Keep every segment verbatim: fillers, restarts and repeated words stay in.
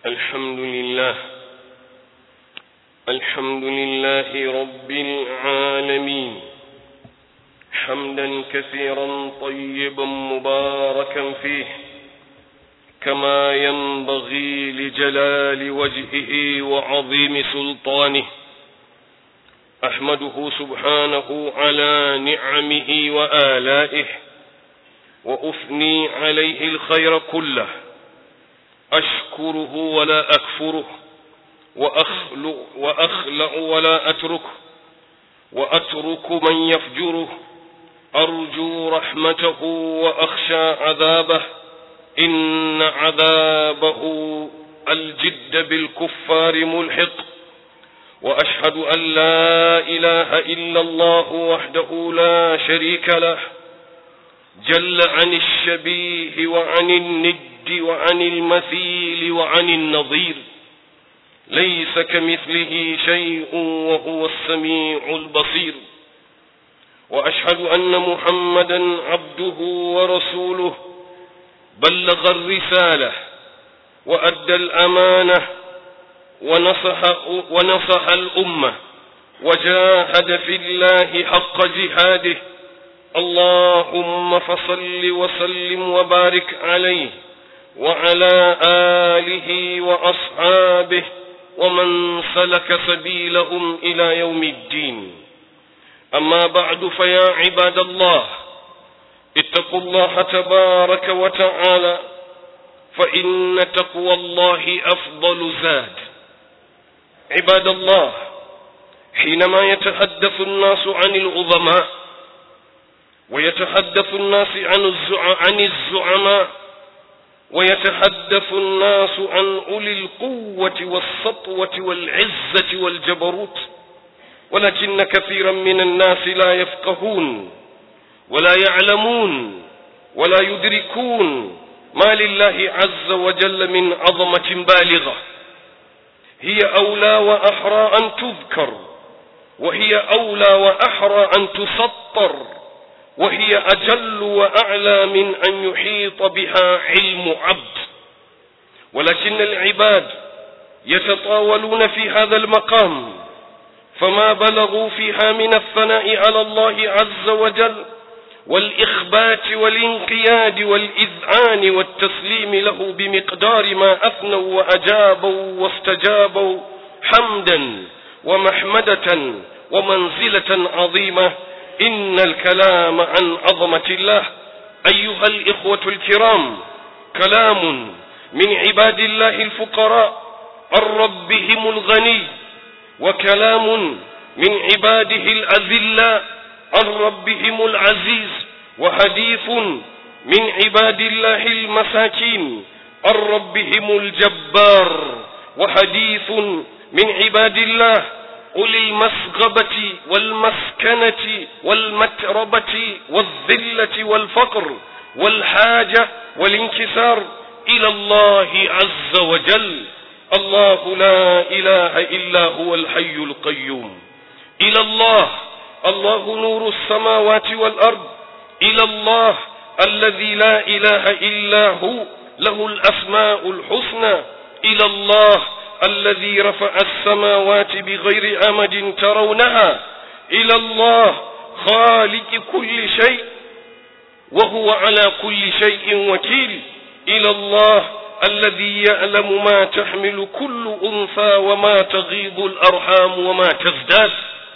الحمد لله الحمد لله رب العالمين، حمدا كثيرا طيبا مباركا فيه كما ينبغي لجلال وجهه وعظيم سلطانه. أحمده سبحانه على نعمه وآلائه، وأثني عليه الخير كله، أشكره ولا أكفره، وأخلع, وأخلع ولا أتركه، وأترك من يفجره، أرجو رحمته وأخشى عذابه، إن عذابه الجد بالكفار ملحق. وأشهد أن لا إله إلا الله وحده لا شريك له، جل عن الشبيه وعن الند وعن المثيل وعن النظير، ليس كمثله شيء وهو السميع البصير. وأشهد أن محمدا عبده ورسوله، بلغ الرسالة وأدى الأمانة ونصح, ونصح الأمة وجاهد في الله حق جهاده. اللهم فصل وسلم وبارك عليه وعلى آله وأصحابه ومن سلك سبيلهم إلى يوم الدين. أما بعد، فيا عباد الله، اتقوا الله تبارك وتعالى، فإن تقوى الله أفضل زاد. عباد الله، حينما يتحدث الناس عن العظماء ويتحدث الناس عن الزعماء ويتحدث الناس عن أولي القوة والسطوة والعزة والجبروت، ولكن كثيرا من الناس لا يفقهون ولا يعلمون ولا يدركون ما لله عز وجل من عظمة بالغة، هي أولى وأحرى أن تذكر، وهي أولى وأحرى أن تسطر، وهي أجل وأعلى من أن يحيط بها علم عبد. ولكن العباد يتطاولون في هذا المقام، فما بلغوا فيها من الثناء على الله عز وجل والإخبات والانقياد والإذعان والتسليم له بمقدار ما أثنوا وأجابوا واستجابوا حمدا ومحمدة ومنزلة عظيمة. إن الكلام عن عظمة الله أيها الإخوة الكرام كلام من عباد الله الفقراء عن ربهم الغني، وكلام من عباده الأذلاء عن ربهم العزيز، وحديث من عباد الله المساكين عن ربهم الجبار، وحديث من عباد الله أولي المسغبة والمسكنة والمتربة والذلة والفقر والحاجة والانكسار إلى الله عز وجل. الله لا إله إلا هو الحي القيوم. إلى الله، الله نور السماوات والأرض. إلى الله الذي لا إله إلا هو، له الأسماء الحسنى. إلى الله الذي رفع السماوات بغير أمد ترونها. إلى الله خالق كل شيء وهو على كل شيء وكيل. إلى الله الذي يعلم ما تحمل كل أنثى وما تغيض الأرحام وما تزداد،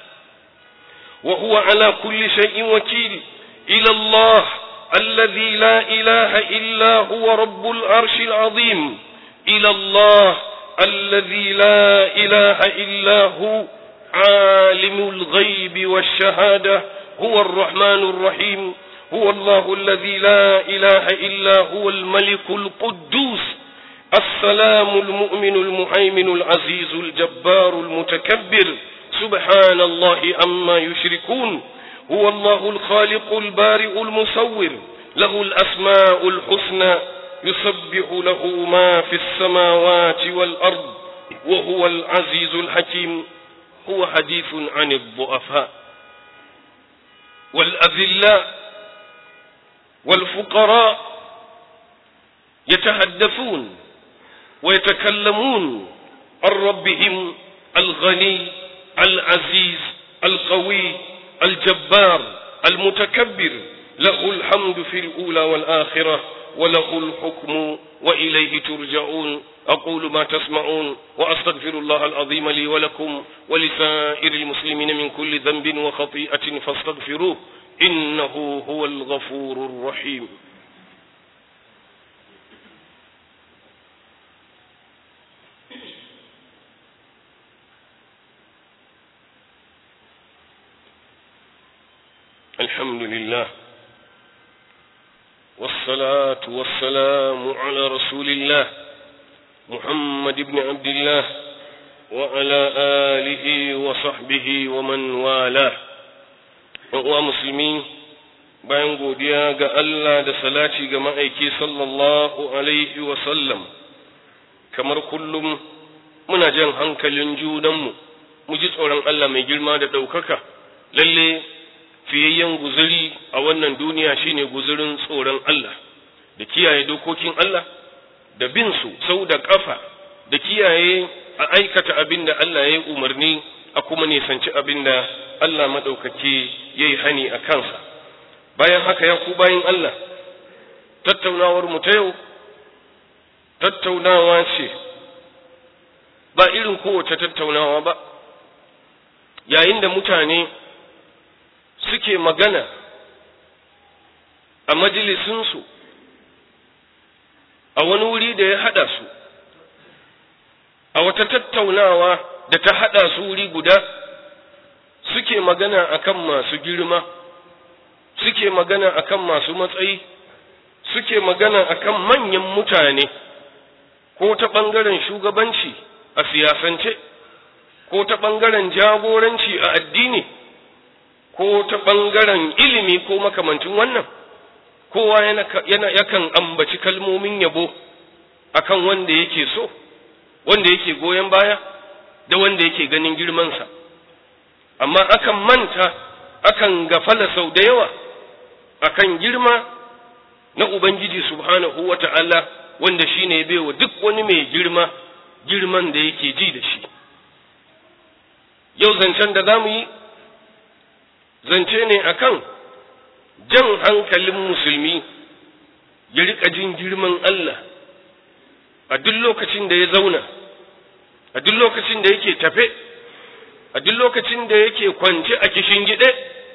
وهو على كل شيء وكيل. إلى الله الذي لا إله إلا هو رب العرش العظيم. إلى الله الذي لا إله إلا هو عالم الغيب والشهادة، هو الرحمن الرحيم. هو الله الذي لا إله إلا هو الملك القدوس السلام المؤمن المهيمن العزيز الجبار المتكبر، سبحان الله عما يشركون. هو الله الخالق البارئ المصور، له الأسماء الحسنى، يسبح له ما في السماوات والأرض، وهو العزيز الحكيم. هو حديث عن الضعفاء والأذلاء والفقراء، يتحدثون ويتكلمون عن ربهم الغني العزيز القوي الجبار المتكبر، له الحمد في الأولى والآخرة وله الحكم وإليه ترجعون. أقول ما تسمعون وأستغفر الله العظيم لي ولكم ولسائر المسلمين من كل ذنب وخطيئة فاستغفروه إنه هو الغفور الرحيم. الحمد لله والصلاة والسلام على رسول الله محمد بن عبد الله وعلى آله وصحبه ومن والاه. wa musulmi, bayan godiya ga Allah da salati ga ma'aiki sallallahu alaihi wa sallam, kamar kullum muna jan hankalin junanmu mu ji tsoron Allah mai girma da ɗaukaka. lalle fiyayyen guzuri a wannan duniya shine guzurin tsoron Allah da kiyaye dokokin Allah da bin su sau da kafa, da kiyaye a aikata abin da Allah ya yi umarni a kuma nisanci abin da Allah maɗaukaki ya yi hani a kansa. Bayan haka ya ku bayin Allah, tattaunawar mu ta yau tattaunawa ce ba irin kowace tattaunawa ba. Yayin da mutane suke magana a majalisinsu a wani wuri da ya haɗa su, a wata tattaunawa da ta haɗa su wuri guda, suke magana akan masu girma, suke magana akan masu matsayi, suke magana akan manyan mutane, ko ta ɓangaren shugabanci a siyasance, ko ta ɓangaren jagoranci a addini, ko ta ɓangaren ilimi ko makamancin wannan. Kowa yana, yana yakan ambaci kalmomin yabo akan wanda yake so, wanda yake goyon baya, da wanda yake ganin girmansa. Amma akan manta, akan gafala sau da yawa akan girma na Ubangiji subhanahu wa ta'ala, wanda shi ne baiwa duk wani mai girma girman da yake ji da shi. Yau zancen da za mu yi, zance ne akan jan hankalin musulmi ya riƙa jin girman Allah a duk lokacin da ya zauna, a duk lokacin da yake tafe, a duk lokacin da yake kwance a kishingide,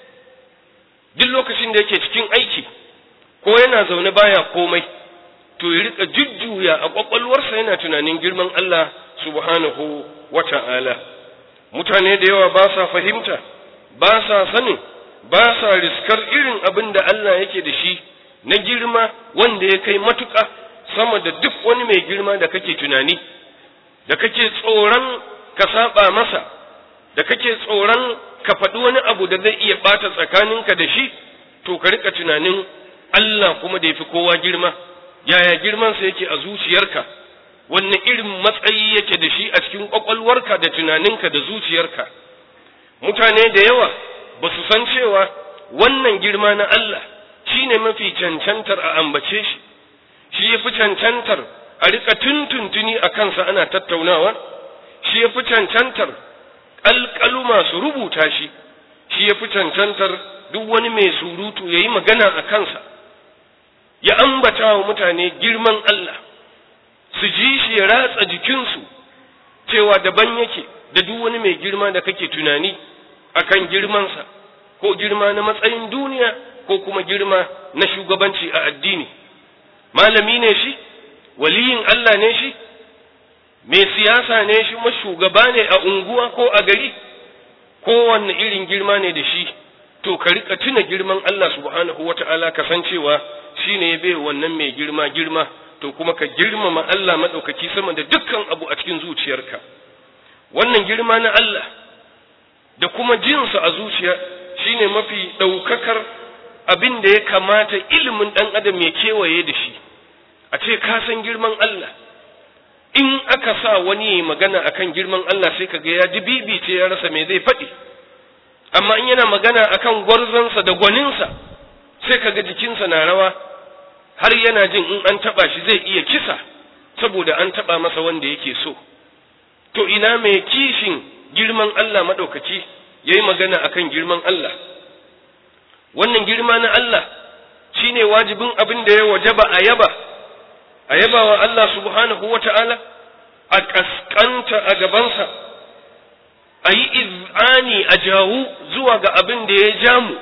duk lokacin da yake cikin aiki ko yana zaune baya komai, to ya riƙa jujjuya a ƙwaƙwalwarsa yana tunanin girman Allah subhanahu wa ta'ala. Mutane da yawa ba sa fahimta, ba sa sanin, ba sa riskar irin abin da Allah yake da shi na girma wanda ya kai matuƙa sama da duk wani mai girma da kake tunani, da kake tsoron ka saba masa, da kake tsoron ka faɗi wani abu da zai iya ɓata tsakaninka da shi. To ka riƙa tunanin Allah kuma da ya fi kowa girma, yaya girmansa yake a zuciyarka, wanne irin matsayi yake da shi a cikin ƙwaƙwalwarka da tunaninka da zuciyarka. Mutane da yawa ba su san cewa wannan girma na Allah shi ne mafi cancantar a ambace shi, shi ya fi cancantar a riƙa tuntuntuni a kansa ana tattaunawa, shi ya fi cancantar alƙalu masu rubuta shi, shi ya fi cancantar duk wani mai surutu ya yi magana a kansa, ya ambata wa mutane girman Allah, su ji shi ya ratsa jikinsu cewa daban yake da duk wani mai girma da kake tunani akan girmansa, ko girma na matsayin duniya ko kuma girma na shugabanci a addini. Malami ne shi, waliyin Allah ne shi, mai siyasa ne shi, shugaba ne a unguwa ko a gari, kowanne irin girma ne da shi. To ka rika tuna girman Allah subhanahu wata'ala, ka san cewa shi ne ya bai wannan mai girma girma, to kuma ka girmama Allah maɗaukaki sama da dukkan abu a cikin zuciyarka. Wannan girma na Allah da kuma jinsa a zuciya shine mafi ɗaukakar abin da ya kamata ilimin ɗan adam ya kewaye da shi. A ce ka san girman Allah, in aka sa wani magana akan girman Allah sai kaga ya dibibi ce ya rasa me zai faɗi, amma in yana magana akan gwarzansa da gwaninsa sai kaga jikinsa na rawa, har yana jin in an taɓa shi zai iya kisa, saboda an taɓa masa wanda yake so. To ina mai kishin girman Allah maɗaukaki ya yi magana a kan girman Allah. Wannan girma na Allah shi ne wajibin abin da ya wajaba a yaba, a yaba wa Allah subhanahu wa ta'ala, a ƙasƙanta a gabansa, a yi iz'ani a jawo zuwa ga abin da ya ja mu.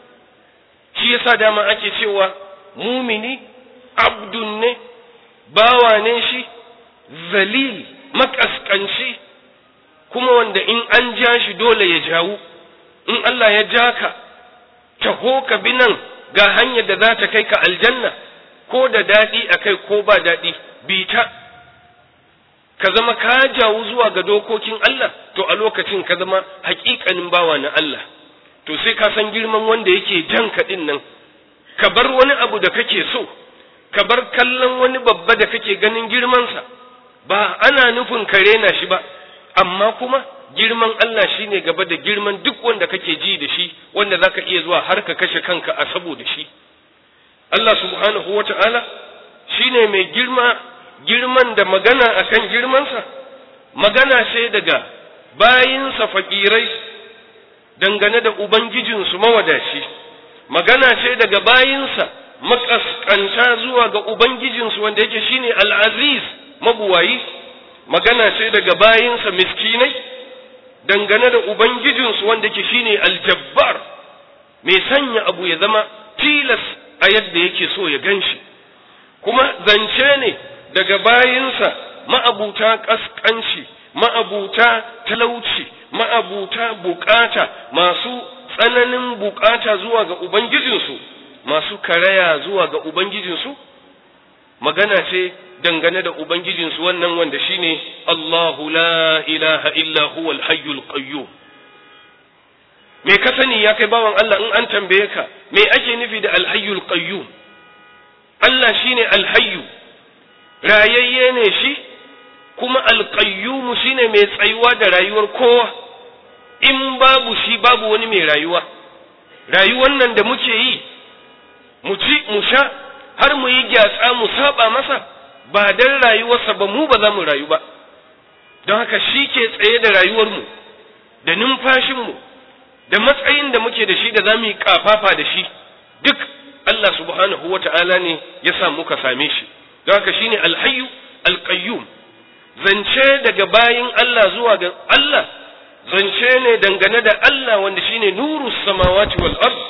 Shi yasa dama ake cewa mumini abdun ne, bawa ne shi, zalil, makaskanci, kuma wanda in an ja shi dole ya jawo. In Allah ya ja ka, taho ka bi nan ga hanyar da za ta kai ka aljanna, ko da daɗi a kai ko ba daɗi, bi ta. Ka zama ka jawo zuwa ga dokokin Allah, to a lokacin ka zama haƙiƙanin bawa na Allah. To sai ka san girman wanda yake jan ka ɗin nan, ka bar wani abu da kake so, ka bar kallon wani babba da kake ganin girmansa, ba ana nufin ka rena shi ba, amma kuma girman Allah shine gaba da girman duk wanda kake ji da shi, wanda zaka iya zuwa har ka kashe kanka a saboda shi. Allah subhanahu wata'ala shine mai girma, girman da magana akan girmansa magana sai daga bayinsa fakirai dangane da ubangijinsu mawadaci, magana sai daga bayinsa makaskanta zuwa ga ubangijinsu wanda yake shine al-aziz mabuwayi, magana sai daga bayinsa miskinai dangane da ubangijinsu wanda yake shine al-jabbar mai sanya abu ya zama tilas a yadda yake so ya ganshi, kuma zance ne daga bayinsa ma'abuta kaskanci, ma'abuta talauci, ma'abuta bukata, masu tsananin bukata zuwa ga ubangijinsu, masu karaya zuwa ga ubangijinsu, magana ce dangane da ubangijinsu wannan wanda shine Allahu la ilaha illa huwa al-hayyul qayyum. me ka sani ya kai bawan Allah in an tambaye ka me ake nufi da al-hayyul qayyum? Allah shine al-hayyu, rayayye ne shi, kuma al-qayyum shine mai tsayuwa da rayuwar kowa. In babu shi babu wani mai rayuwa. Rayuwar nan da muke yi, mu ci mu sha har mu yi gyatsa mu saba masa, ba dan rayuwarsa ba mu ba za mu rayu ba. Don haka shi ke tsaye da rayuwarmu, da numfashinmu, da matsayin da muke da shi da za mu yi kafafa da shi, duk Allah subhanahu wa ta'ala ne ya sa muka same shi. Don haka shine al-hayyu al-qayyum. Zance daga bayin Allah zuwa ga Allah, zance ne dangane da Allah wanda shine nurus samawati wal ard,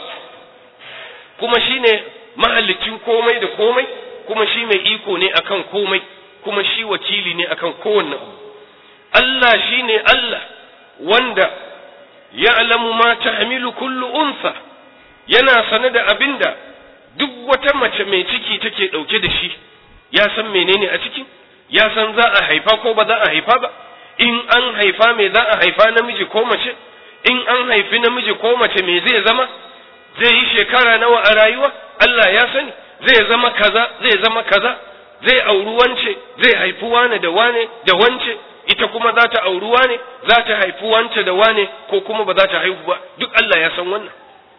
kuma shine mahallicin komai da komai, kuma shi mai iko ne akan komai, kuma shi wakili ne akan kowanne abu. Allah shine Allah wanda ya'lamu ma tahmilu kullu unsa, yana sane da abinda duk wata mace mai ciki take dauke da shi, ya san menene a ciki, ya san za a haifa ko ba za a haifa ba, in an haifa me za a haifa namiji ko mace, in an haifi namiji ko mace me zai zama, zai yi shekara nawa a rayuwa, Allah ya sani, zai zama kaza zai zama kaza, zai auri wance, zai haifi wane da wane da wance, ita kuma za ta auri wane, za ta haifi wance da wane ko kuma ba za ta haihu ba, duk Allah ya san wannan.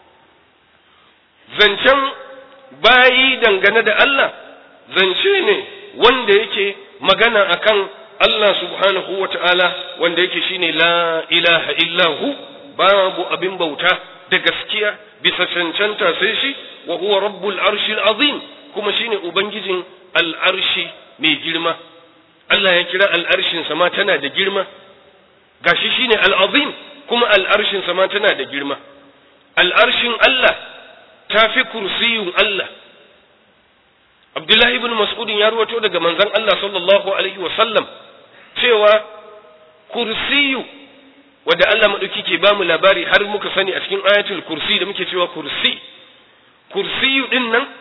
Zancen bayi dangane da Allah zance ne wanda yake magana akan Allah subhanahu wa ta'ala wanda yake shine la ilaha illahu, babu abin bauta da gaskiya bisa cancanta sai shi, wa huwa rabbul arshil azim, kuma shine ubangijin al'arshi mai girma. Allah ya kira al'arshin sama tana da girma, gashi shine al'azim, kuma al'arshin sama tana da girma. Al'arshin Allah ta fi kursiyun Allah. Abdullahi ibn Mas'udin ya ruwato daga manzon Allah sallallahu alaihi wa sallam cewa kursiyu, wanda Allah madauki ke bamu labari har muka sani a cikin ayatul kursi da muke cewa kursi, kursiyu din nan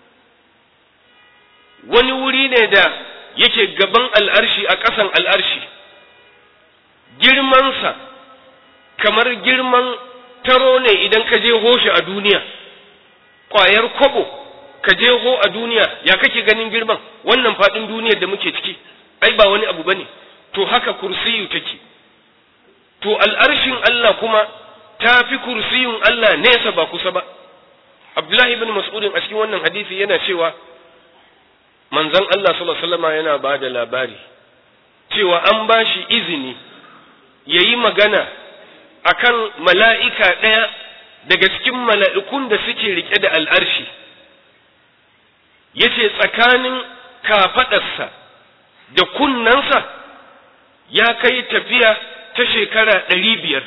wani wuri ne da yake gaban al'arshi a ƙasan al'arshi, girmansa kamar girman taro ne idan ka je hoshi a duniya, ƙwayar kwabo ka je ho a duniya, ya kake ganin girman wannan faɗin duniyar da muke ciki, ai ba wani abu bane. To haka kursiyu take. To al'arshin Allah kuma ta fi kursiyun Allah nesa ba kusa ba. Abdullahi ibn Mas'udin a cikin wannan hadisi yana cewa manzon Allah sallallahu alaihi wasallam yana ba da labari cewa an ba shi izini yayi magana akan mala'ika ɗaya daga cikin mala'ikun da suke rike da al'arshi, yace tsakanin kafaɗarsa da kunnensa ya kai tafiya ta shekara ɗari biyar.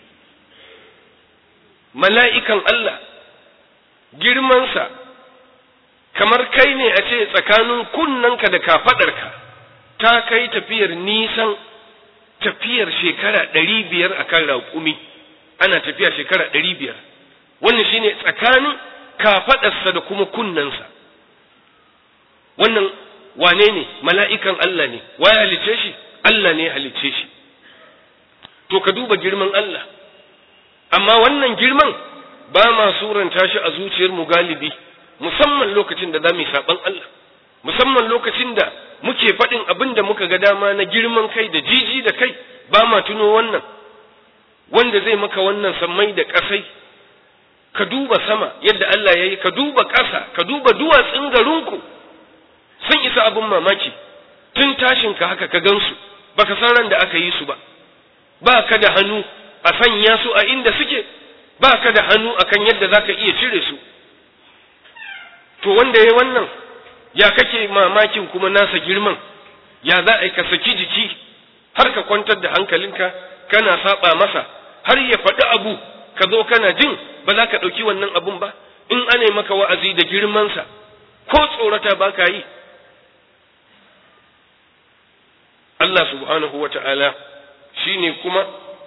Mala'ikan Allah girmansa kamar kai ne a ce tsakanin kunnenka da kafaɗarka ta kai tafiyar nisan tafiyar shekara ɗari biyar a kan raƙumi, ana tafiya shekara ɗari biyar. Wannan shi ne tsakanin kafaɗarsa da kuma kunnensa. Wannan wane ne? Mala'ikan Allah ne. Wa ya halice shi? Allah ne ya halice shi. To ka duba girman Allah. Amma wannan girman ba ma suranta shi a zuciyarmu galibi, musamman lokacin da za mu yi saɓan Allah, musamman lokacin da muke faɗin abin da muka ga dama na girman kai da jiji da kai, ba ma tuno wannan, wanda zai maka wannan sammai da ƙasai. Ka duba sama yadda Allah ya yi, ka duba ƙasa, ka duba duwatsun garinku, sun isa abin mamaki, tun tashinka haka ka gansu, baka san ran da aka yi su ba, ba ka da hannu a sanya su a inda suke, ba ka da hannu akan yadda za ka iya cire su. To wanda ya wannan, ya kake mamakin kuma nasa girman, ya za a yi ka saki jiki har ka kwantar da hankalinka kana saba masa, har ya faɗi abu ka zo kana jin ba za ka ɗauki wannan abun ba, in ana yi maka wa'azi da girmansa ko tsorata ba ka yi. Allah subhanahu wa ta'ala shi ne kuma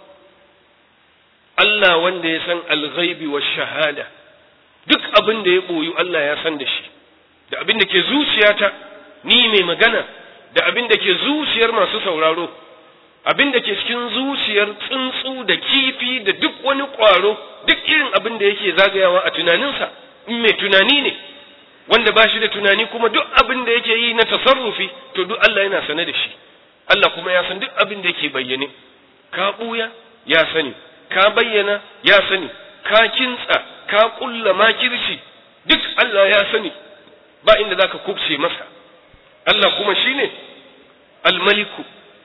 Allah wanda ya san alghaibi wa shahada, duk abin da ya ɓoyu Allah ya san da shi, da abin da ke zuciyata ni mai magana, da abin da ke zuciyar masu sauraro, abin da ke cikin zuciyar tsuntsu da kifi da duk wani ƙwaro, duk irin abin da yake zagayawa a tunaninsa, in mai tunani ne, wanda ba shi da tunani kuma duk abin da yake yi na tasarrufi, to duk Allah yana sane da shi. Allah kuma ya san duk abin da yake bayyane, ka ɓuya ya sani, ka bayyana ya sani, ka kintsa, ka ƙulla makirci, duk Allah ya sani, ba inda za ka kubce masa. Allah kuma shi ne almaliku,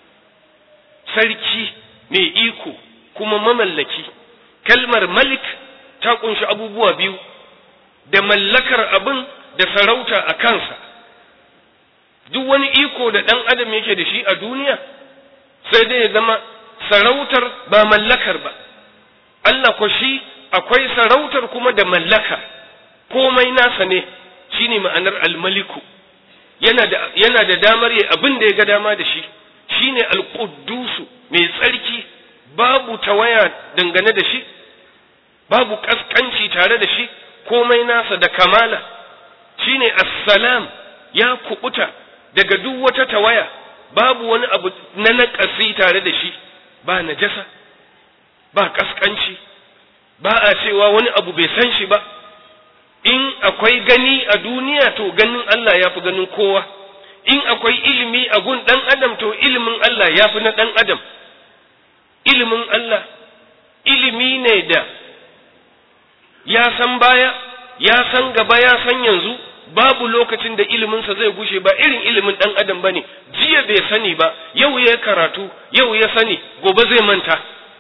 sarki mai iko kuma mamallaki. Kalmar malik ta ƙunshi abubuwa biyu, da mallakar abin da sarauta a kansa. Duk wani iko da ɗan adam yake da shi a duniya, sai dai ya zama sarautar ba mallakar ba. Allah ko shi akwai sarautar kuma da mallaka, komai nasa ne, shine ma'anar almaliku. Yana da yana da damar yi abin da ya ga dama da shi, shine alquddusu, mai tsarki, babu tawaya dangane da shi, babu kaskanci tare da shi, komai nasa da kamala. Shine assalam, ya kubuta daga duk wata tawaya, babu wani abu na naƙasi tare da shi, ba najasa, ba kaskanci, ba a cewa wani abu bai san shi ba. In akwai gani a duniya, to ganin Allah ya fi ganin kowa. In akwai ilimi a gun ɗan adam, to ilimin Allah ya fi na ɗan adam. Ilimin Allah ilimi ne da ya san baya, ya san gaba, ya san yanzu, babu lokacin da iliminsa zai gushe, ba irin ilimin ɗan adam ba ne. Jiya bai sani ba, yau ya karatu, yau ya sani, gobe zai manta.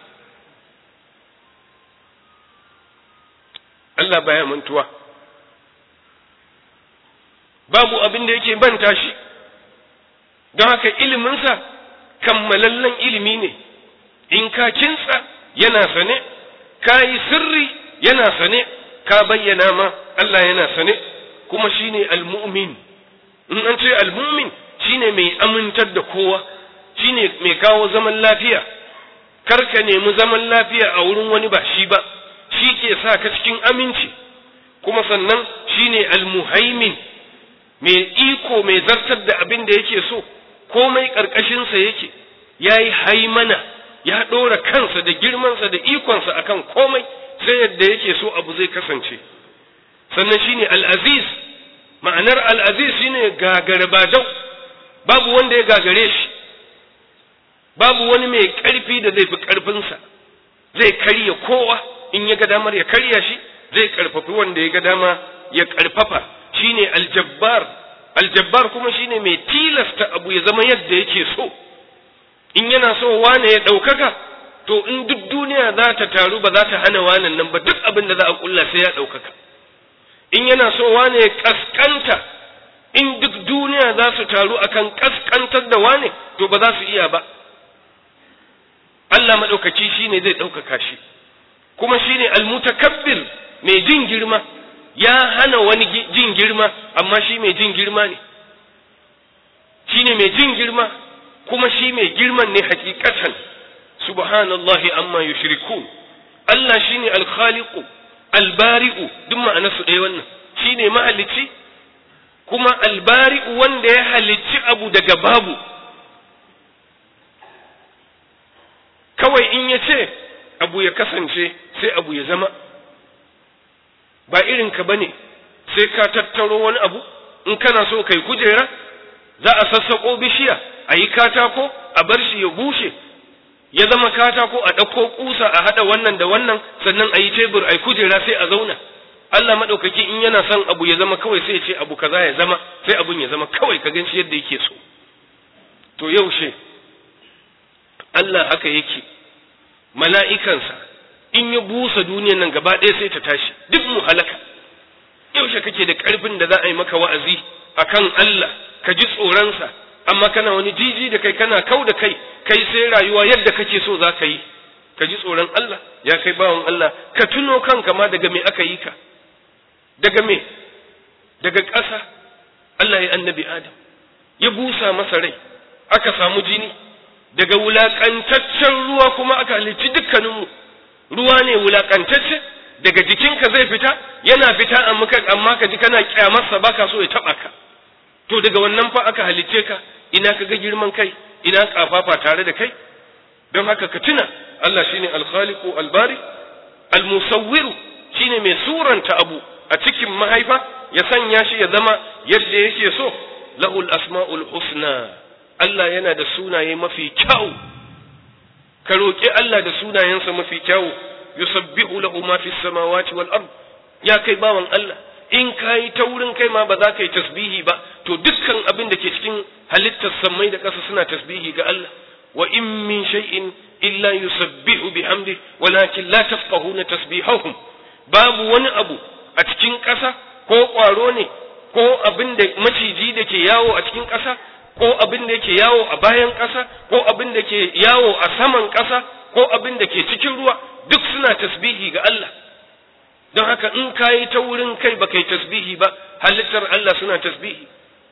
Allah baya mantuwa, babu abin da yake banta shi, don haka iliminsa kammalallen ilimi ne. In ka kintsa yana sane, ka yi sirri yana sane, ka bayyana ma Allah yana sane. Kuma shine almu'min. In an ce almu'min, shine mai amintar da kowa, shine mai kawo zaman lafiya. Kar ka nemi zaman lafiya a wurin wani ba shi ba, shi ke sa ka cikin aminci. Kuma sannan shine almuhaimin, mai iko, mai zartar da abin da yake so, komai ƙarƙashinsa yake, ya yi haimana, ya ɗora kansa da girmansa da ikonsa akan komai, sai yadda yake so abu zai kasance. Sannan shine al'aziz, ma'anar al'aziz shine gagare badau, babu wanda ya gagare shi, babu wani mai ƙarfi da zai fi ƙarfinsa, zai karya kowa, in ya ga damar ya karya shi, zai ƙarfafi wanda ya ga dama ya ƙarfafa. Shine aljabbar, aljabbar kuma shine mai tilasta abu ya zama yadda yake so. In yana so wane ya ɗaukaka, to in duk duniya za ta taru ba za ta hana wanan nan ba, duk abin da za a kulla sai ya ɗaukaka. In yana so wane ya kaskanta, in duk duniya za su taru akan kaskantar da wane, to ba za su iya ba. Allah maɗaukaki shine zai ɗaukaka shi, kuma shine almutakabbir, mai jin girma. Ya hana wani jin girma, amma shi mai jin girma ne. Shine mai jin girma, kuma shi mai girman ne hakikatan. Subhanallahi amma yushrikun. Allah shine al-khaliqu al-bari'u, duk ma'anar su ɗaya wannan. Shine mahalicci kuma al-bari'u, wanda ya halicci abu daga babu. Kawai in ya ce abu ya kasance sai abu ya zama. Ba irin ka bane sai ka tattaro wani abu, in kana so kai kujera za a sassako bishiya a yi katako a bar shi ya bushe ya zama katako, a ɗauko kusa a haɗa wannan da wannan, sannan a yi tebur a yi kujera sai a zauna. Allah maɗaukaki in yana son abu ya zama kawai sai ya ce abu kaza ya zama, sai abun ya zama kawai ka ganshi yadda yake so. To yaushe Allah haka yake, mala'ikansa in ya busa duniyan nan gaba ɗaya sai ta tashi, duk mu halaka. Yaushe kake da ƙarfin da za a yi maka wa'azi akan Allah, ka ji tsoronsa, amma kana wani jiji da kai, kana kau da kai, kai sai rayuwa yadda kake so za ka yi. Ka ji tsoron Allah, ya kai bawan Allah, ka tuno kanka ma daga me aka yi ka, daga me, daga ƙasa. Allah ya annabi Adam, ya busa masa rai, aka samu jini, daga wulaƙantaccen ruwa kuma aka halicci dukkaninmu. Ruwa ne wulaƙantacce, daga jikinka zai fita, yana fita amma ka ji kana ƙyamarsa baka so ya taɓa ka. To daga wannan fa aka halicce ka, ina ka ga girman kai, ina ƙafafa tare da kai. Don haka ka tuna Allah shine al-khaliqu al-bari al-musawwiru, shine mai suranta abu a cikin mahaifa ya sanya shi ya zama yadda yake so. Lahul asma'ul husna, Allah yana da sunaye mafi kyau. Ka roƙi Allah da sunayensa mafi kyau. Yusabbihu lahu ma fis samawati wal ard. Ya kai bawan Allah, in kai taurin kai ma ba za ka yi tasbihi ba, to dukkan abin da ke cikin halittar sammai da ƙasa suna tasbihi ga Allah. Wa in min shay'in illa yusabbihu bihamdi walakin la tafqahuna tasbihahum. Babu wani abu a cikin ƙasa, ko ƙwaro ne, ko abin da maciji da ke yawo a cikin ƙasa, ko abin da yake yawo a bayan ƙasa, ko abin da ke yawo a saman ƙasa, ko abin da ke cikin ruwa, duk suna tasbihi ga Allah. Don haka in kayi ta wurin kai ba kai tasbihi ba, halittar Allah suna tasbihi.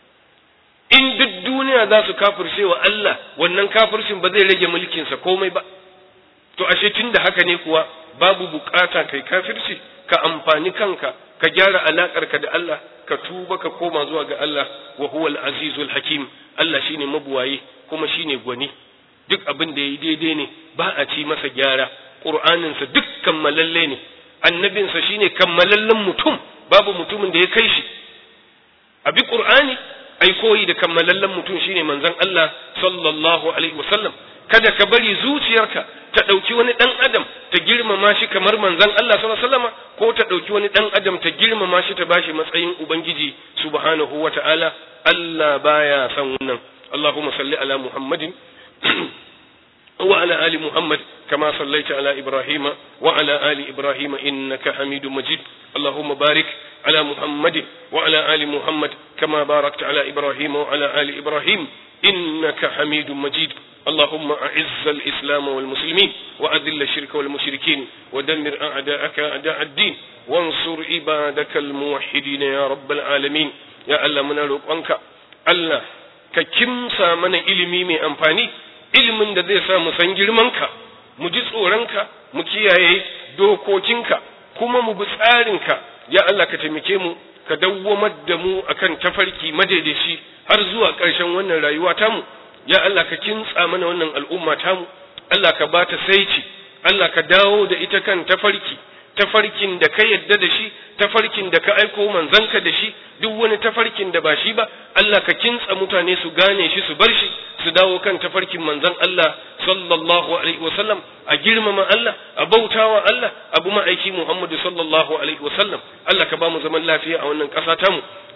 In duk duniya za su kafirce wa Allah, wannan kafircin ba zai rage mulkinsa komai ba. To ashe tun da haka ne kuwa babu bukata kai kafirci, ka amfani kanka, ka gyara alaƙarka da Allah, ka tuba ka koma zuwa ga Allah. Wa huwal azizul hakim, Allah shine mabuwaye kuma shine gwani. Duk abin da yayi daidai ne, ba a ci masa gyara. Qur'aninsa duk kammalalle ne, annabinsa shine kammalallen mutum, babu mutumin da ya kai shi. Abi Qur'ani ai koyi da kammalallen mutum shine manzon Allah sallallahu alaihi wasallam. Kada ka bari zuciyarka ta dauki wani dan adam ta girmama shi kamar manzon Allah sallallahu alaihi wasallam, ko ta dauki wani dan adam ta girmama shi ta bashi matsayin ubangiji subhanahu wata'ala. Allah baya san wannan. Allahumma salli ala Muhammadin wa ala ali Muhammad kama sallaita ala Ibrahim wa ala ali Ibrahim innaka Hamidum Majid. Allahumma barik ala Muhammadin wa ala ali Muhammad kama barakta ala Ibrahim wa ala ali Ibrahim innaka Hamidum Majid. اللهم أعز الإسلام والمسلمين وأذل الشرك والمشركين ودمر أعداءك أعداء الدين وانصر عبادك الموحدين يا رب العالمين. يا الله من روقنك الله ككمسا من ilimi mai amfani, ilimin da zai sa mu san girmanka, mu ji tsoronka, mu kiyaye dokokinka, kuma mu bi tsarinka. Ya Allah ka taimake mu, ka dawwamar da mu akan tafarki madaidaici har zuwa ƙarshen wannan rayuwa tamu. Ya Allah ka kintsa mana wannan al'umma tamu, Allah ka ba ta saici, Allah ka dawo da ita kan tafarki, tafarkin da ka yadda da shi, tafarkin da ka aiko manzanka da shi. Duk wani tafarkin da ba shi ba, Allah ka kintsa mutane su gane shi, su bar shi, su dawo kan tafarkin manzan Allah sallallahu alaihi wasallam, a girmama Allah, a bautawa Allah, abu ma'aiki Muhammadu sallallahu alaihi wasallam. Allah ka ba mu zaman lafiya a wannan ƙasa tamu,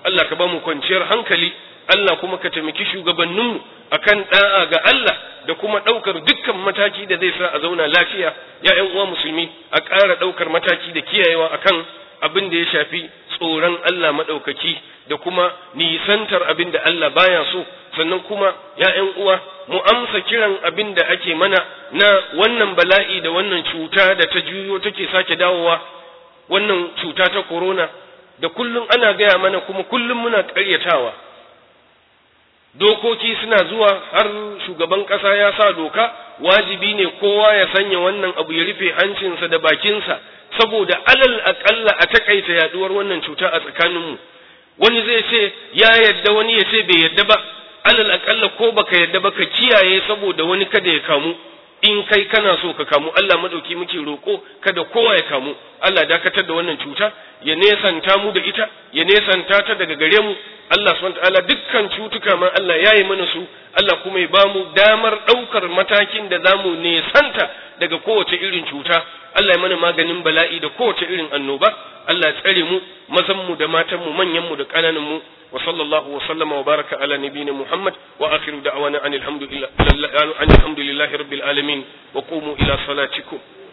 Allah ka ba mu kwanciyar hankali Allah kuma ka taimaki shugabanninmu akan da'a ga Allah da kuma ɗaukar dukkan mataki da zai sa a zauna lafiya. Ya ƴan uwa musulmi, a ƙara ɗaukar mataki da kiyayewa akan abin da ya shafi tsoron Allah maɗaukaki da kuma nisantar abin da Allah baya so. Sannan kuma ya ƴan uwa, mu amsa kiran abin da ake mana na wannan bala'i da wannan cuta da ta juyo take sake dawowa, wannan cuta ta corona da kullum ana gaya mana kuma kullum muna ƙaryatawa. Dokoki suna zuwa har shugaban ƙasa ya sa doka, wajibi ne kowa ya sanya wannan abu ya rufe hancinsa da bakinsa saboda alal aƙalla a takaita yaduwar wannan cuta a tsakaninmu. Wani zai ce ya yadda, wani ya ce bai yadda ba, alal aƙalla ko baka yadda ba ka kiyaye saboda wani kada ya kamu. In kai kana so ka kamu, Allah madauki muke roƙo kada kowa ya kamu. Allah dakatar da wannan cuta, ya nesanta mu da ita, ya nesanta ta daga gare mu. Allah subhanahu wataala dukkan cutuka ma Allah yayi mana su, Allah kuma ya bamu damar ɗaukar matakin da zamu nesanta daga kowace irin cuta. Allah ya mana maganin bala'i da kowace irin annoba. Allah ya tsare mu, mazan mu da matan mu, manyan mu da ƙananan mu. وصلى الله وسلم وبارك على نبينا محمد وآخر دعوانا أن الحمد لله, أن الحمد لله رب العالمين وقوموا إلى صلاتكم.